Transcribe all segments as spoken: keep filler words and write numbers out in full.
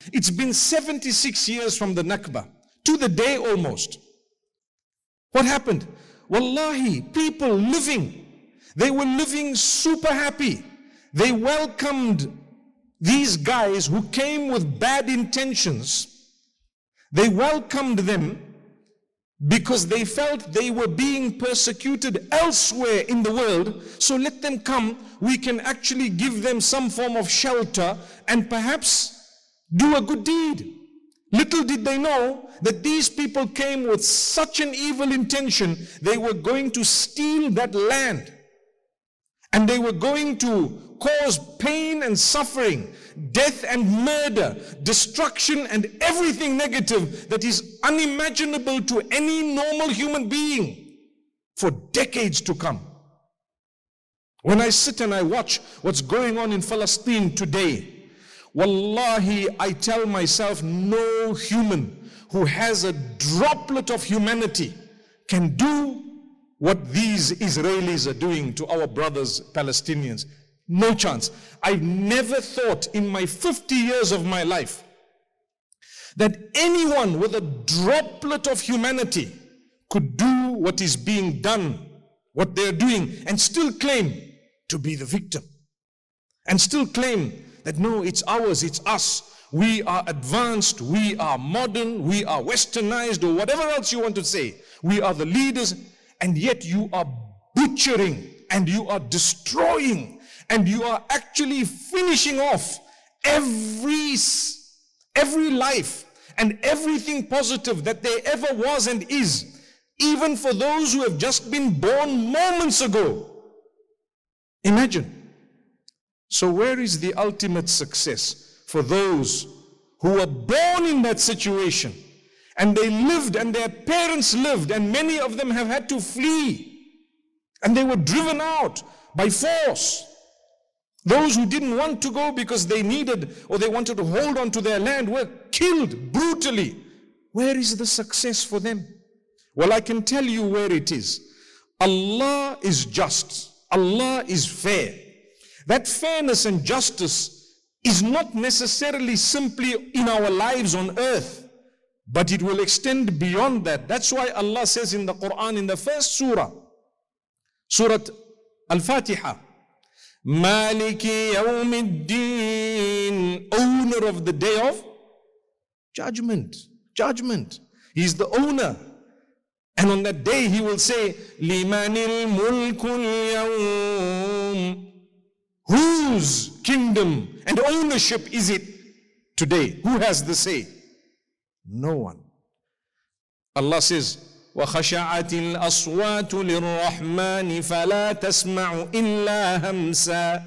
It's been seventy-six years from the Nakba, to the day almost. What happened? Wallahi, people living, they were living super happy. They welcomed these guys who came with bad intentions. They welcomed them because they felt they were being persecuted elsewhere in the world. So let them come. We can actually give them some form of shelter and perhaps do a good deed. Little did they know that these people came with such an evil intention. They were going to steal that land. And they were going to cause pain and suffering, death and murder, destruction and everything negative that is unimaginable to any normal human being for decades to come. When I sit and I watch what's going on in Palestine today, wallahi, I tell myself, no human who has a droplet of humanity can do what these Israelis are doing to our brothers Palestinians. No chance. I've never thought in my fifty years of my life that anyone with a droplet of humanity could do what is being done, what they're doing, and still claim to be the victim. And still claim that no, it's ours, it's us. We are advanced, we are modern, we are westernized, or whatever else you want to say. We are the leaders, and yet you are butchering and you are destroying and you are actually finishing off every, every life and everything positive that there ever was and is, even for those who have just been born moments ago. Imagine. So where is the ultimate success for those who were born in that situation and they lived and their parents lived and many of them have had to flee and they were driven out by force? Those who didn't want to go because they needed or they wanted to hold on to their land were killed brutally. Where is the success for them? Well, I can tell you where it is. Allah is just. Allah is fair. That fairness and justice is not necessarily simply in our lives on earth, but it will extend beyond that. That's why Allah says in the Quran, in the first surah, Surah Al-Fatiha, Maliki Yawmiddin, owner of the day of judgment. Judgment. He's the owner. And on that day he will say, Limanil mulkul yawm. Whose kingdom and ownership is it today? Who has the say? No one. Allah says, وَخَشَعَتِ الْأَصْوَاتُ لِلرَّحْمَنِ فَلَا تَسْمَعُ إِلَّا هَمْسًا.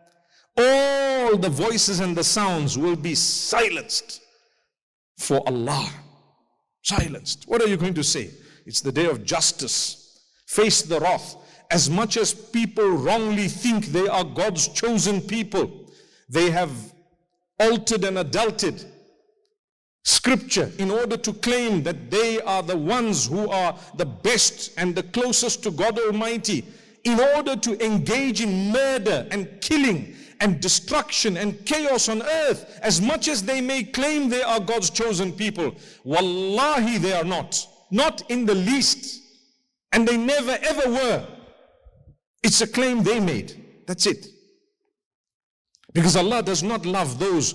All the voices and the sounds will be silenced for Allah. Silenced. What are you going to say? It's the day of justice. Face the wrath. As much as people wrongly think they are God's chosen people, they have altered and adulterated Scripture in order to claim that they are the ones who are the best and the closest to God Almighty, in order to engage in murder and killing and destruction and chaos on earth. As much as they may claim they are God's chosen people, wallahi they are not. Not in the least. And they never ever were. It's a claim they made. That's it. Because Allah does not love those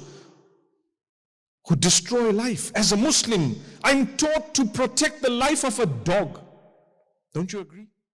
who destroy life. As a Muslim, I'm taught to protect the life of a dog. Don't you agree?